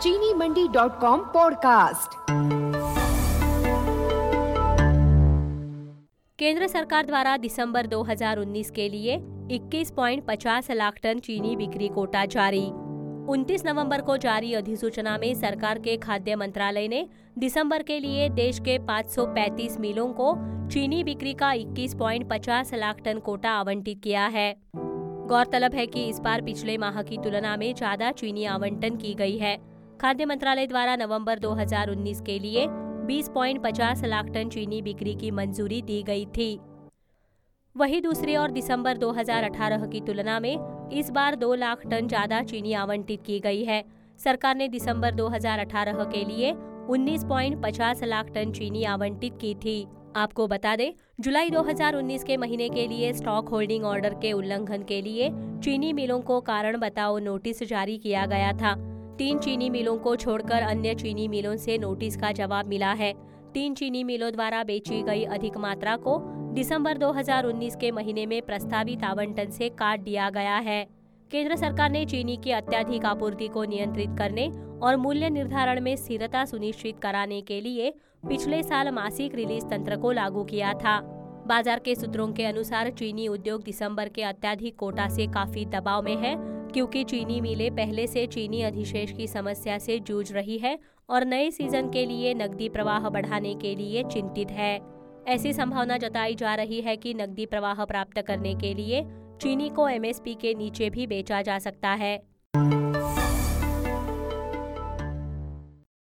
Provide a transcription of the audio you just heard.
चीनीमंडी.com podcast. केंद्र सरकार द्वारा दिसंबर 2019 के लिए 21.50 लाख टन चीनी बिक्री कोटा जारी। 29 नवंबर को जारी अधिसूचना में सरकार के खाद्य मंत्रालय ने दिसंबर के लिए देश के 535 मिलों को चीनी बिक्री का 21.50 लाख टन कोटा आवंटित किया है। गौरतलब है कि इस बार पिछले माह की तुलना में ज्यादा चीनी आवंटन की गई है। खाद्य मंत्रालय द्वारा नवंबर 2019 के लिए 20.50 लाख टन चीनी बिक्री की मंजूरी दी गई थी। वहीं दूसरी ओर दिसंबर 2018 की तुलना में इस बार 2 लाख टन ज्यादा चीनी आवंटित की गई है। सरकार ने दिसंबर 2018 के लिए 19.50 लाख टन चीनी आवंटित की थी। आपको बता दें, जुलाई 2019 के महीने के लिए स्टॉक होल्डिंग ऑर्डर के उल्लंघन के लिए चीनी मिलों को कारण बताओ नोटिस जारी किया गया था। 3 चीनी मिलों को छोड़कर अन्य चीनी मिलों से नोटिस का जवाब मिला है। 3 चीनी मिलों द्वारा बेची गई अधिक मात्रा को दिसंबर 2019 के महीने में प्रस्तावित आवंटन से काट दिया गया है। केंद्र सरकार ने चीनी की अत्यधिक आपूर्ति को नियंत्रित करने और मूल्य निर्धारण में स्थिरता सुनिश्चित कराने के लिए पिछले साल मासिक रिलीज तंत्र को लागू किया था। बाजार के सूत्रों के अनुसार चीनी उद्योग दिसंबर के अत्यधिक कोटा से काफी दबाव में है, क्योंकि चीनी मिलें पहले से चीनी अधिशेष की समस्या से जूझ रही है और नए सीजन के लिए नकदी प्रवाह बढ़ाने के लिए चिंतित है। ऐसी संभावना जताई जा रही है कि नकदी प्रवाह प्राप्त करने के लिए चीनी को एमएसपी के नीचे भी बेचा जा सकता है।